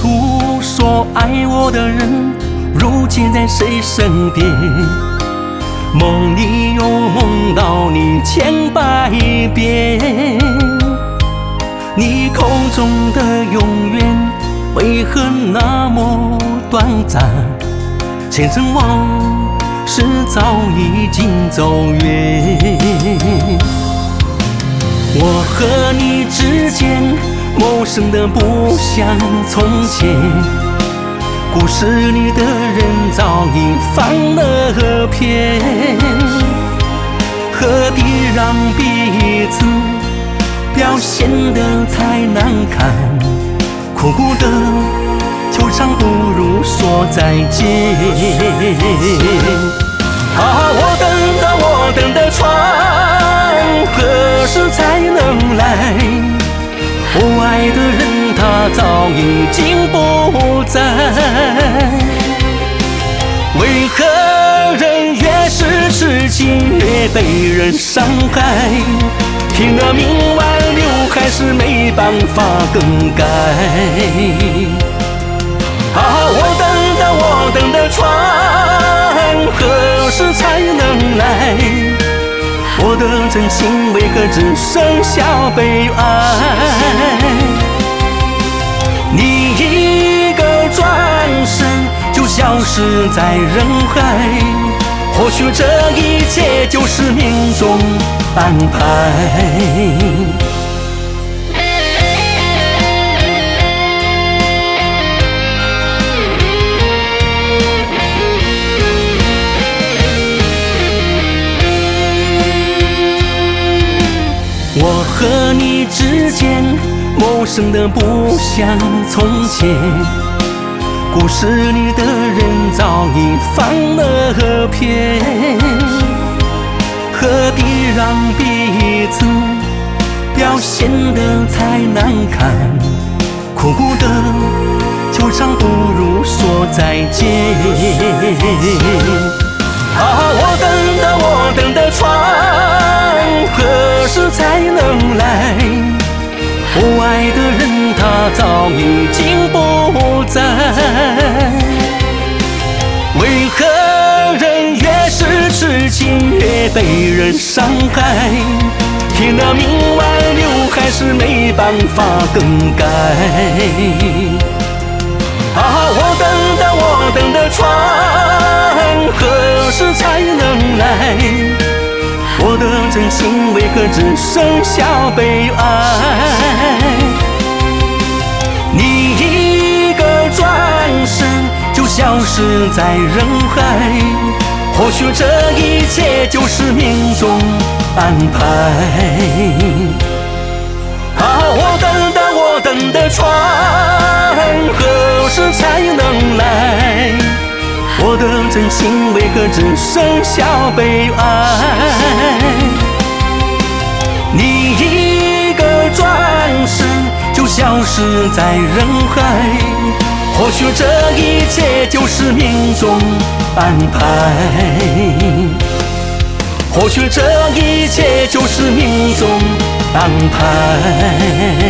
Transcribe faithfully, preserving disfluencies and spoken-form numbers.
初说爱我的人，如今在谁身边？梦里又梦到你千百遍，你口中的永远为何那么短暂？前尘往事早已经走远。我和你之间陌生的不像从前，故事里的人早已翻了篇，何必让彼此表现得太难看？苦苦的纠缠不如说再见。啊，我等的我等的船何时才能来？我爱的人他早已经不在，为何人越是痴情越被人伤害？听得明白了还是没办法更改。啊，我等的我等的船何时才能来？我的真心为何只剩下悲哀？你一个转身就消失在人海，或许这一切就是命中安排。我和你之间陌生的不像从前，故事里的人早已翻了篇，何必让彼此表现得太难看？苦苦的纠缠不如说再见。啊，我等的我等的船何时才能来？我爱的人他早已经不在，为何人越是痴情越被人伤害？听得明白了还是没办法更改。啊，我等的我等的船何时才能来？我的真心为何只剩下悲哀？你一个转身就消失在人海，或许这一切就是命中安排。啊，我等的我等的船何时才能来？我的真心为何只剩下悲哀？你一个转身就消失在人海，或许这一切就是命中安排。或许这一切就是命中安排。